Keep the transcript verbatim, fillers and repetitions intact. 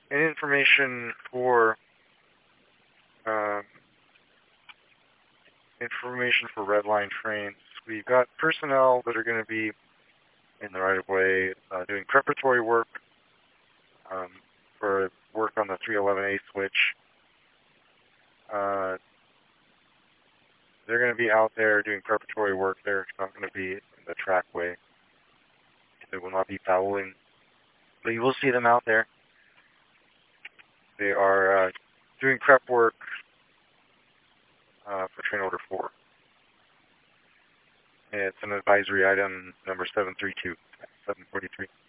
and information for um, information for red line trains. We've got personnel that are going to be in the right of way uh, doing preparatory work um, for work on the three eleven A switch. Uh, they're going to be out there doing preparatory work. They're not going to be in the trackway. They will not be fouling. But you will see them out there. They are uh, doing prep work uh, for train order four. And it's an advisory item number seven three two, seven forty-three.